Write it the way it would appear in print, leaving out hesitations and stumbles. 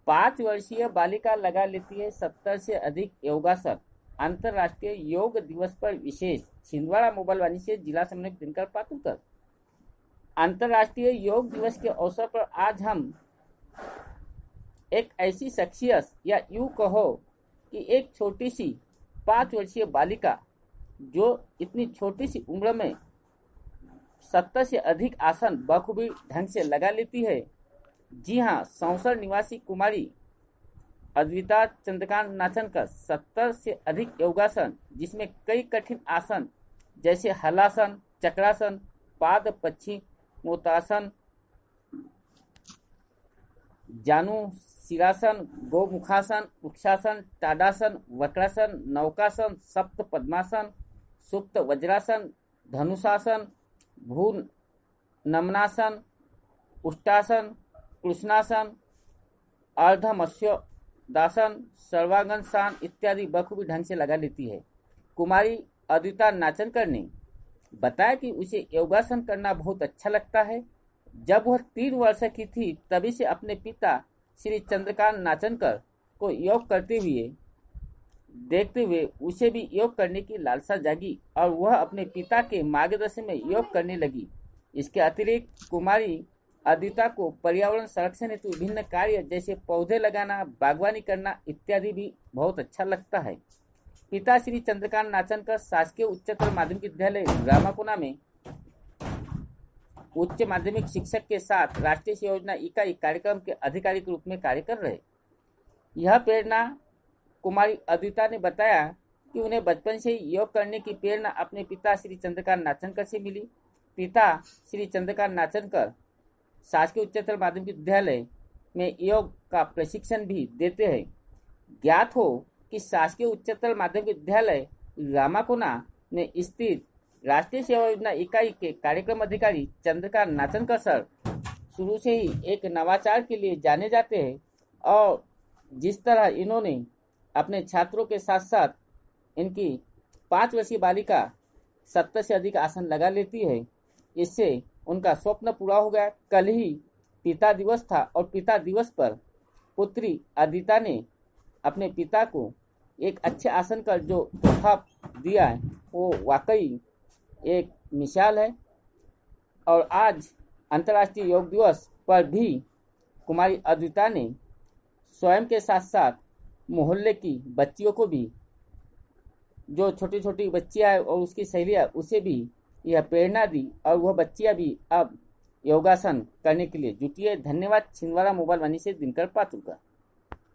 5 वर्षीय बालिका लगा लेती है 70 से अधिक योगासन। अंतर्राष्ट्रीय योग दिवस पर विशेष, छिंदवाड़ा मोबाइल वाणी से जिला समन्वयक दिनकर पातुरकर। अंतर्राष्ट्रीय योग दिवस के अवसर पर आज हम एक ऐसी शख्सियत या यूं कहो कि एक छोटी सी 5 वर्षीय बालिका जो इतनी छोटी सी उम्र में 70 से अधिक आसन बखूबी ढंग से लगा लेती है। जी हाँ, सौंसर निवासी कुमारी अद्विता चंद्रकांत नाचनकर 70 से अधिक योगासन, जिसमें कई कठिन आसन जैसे हलासन, चक्रासन, पाद पश्चिमोत्तासन, जानु शिरासन, गोमुखासन, वृक्षासन, ताड़ासन, वक्रासन, नौकासन, सप्त पद्मासन, सुप्त वज्रासन, धनुषासन, भू नमनासन, उष्टासन, कृष्णासन, अर्ध मत्स्योदासन, सर्वांगन सान इत्यादि बखूबी ढंग से लगा लेती है। कुमारी अद्विता नाचनकर ने बताया कि उसे योगासन करना बहुत अच्छा लगता है। जब वह 3 वर्ष की थी तभी से अपने पिता श्री चंद्रकांत नाचनकर को योग करते हुए देखते हुए उसे भी योग करने की लालसा जागी और वह अपने पिता के मार्गदर्शन में योग करने लगी। इसके अतिरिक्त कुमारी अद्विता को पर्यावरण संरक्षण हेतु विभिन्न कार्य जैसे पौधे लगाना, बागवानी करना इत्यादि भी बहुत अच्छा लगता है। पिता श्री चंद्रकांत नाचनकर शासकीय उच्चतर माध्यमिक विद्यालय रामाकोना में उच्च माध्यमिक शिक्षक के साथ राष्ट्रीय सेवा योजना इकाई कार्यक्रम के अधिकारी के रूप में कार्य कर रहे। यह प्रेरणा कुमारी अद्विता ने बताया कि उन्हें बचपन से ही योग करने की प्रेरणा अपने पिता श्री चंद्रकांत नाचनकर से मिली। पिता श्री चंद्रकांत नाचनकर शासकीय उच्चतर माध्यमिक विद्यालय में योग का प्रशिक्षण भी देते हैं। ज्ञात हो कि शासकीय उच्चतर माध्यमिक विद्यालय रामाकोना में स्थित राष्ट्रीय सेवा योजना इकाई के कार्यक्रम अधिकारी चंद्रकांत नाचनकर सर शुरू से ही एक नवाचार के लिए जाने जाते हैं और जिस तरह इन्होंने अपने छात्रों के साथ साथ इनकी 5 वर्षीय बालिका 70 से अधिक आसन लगा लेती है, इससे उनका स्वप्न पूरा हो गया। कल ही पिता दिवस था और पिता दिवस पर पुत्री अदिता ने अपने पिता को एक अच्छे आसन का जो तोहफा दिया है वो वाकई एक मिसाल है। और आज अंतर्राष्ट्रीय योग दिवस पर भी कुमारी अद्विता ने स्वयं के साथ साथ मोहल्ले की बच्चियों को भी, जो छोटी छोटी बच्चियां हैं और उसकी सहेलियां, उसे भी यह प्रेरणा दी और वह बच्चियां भी अब योगासन करने के लिए जुटी है। धन्यवाद। छिंदवाड़ा मोबाइल वाणी से दिनकर पातुरकर।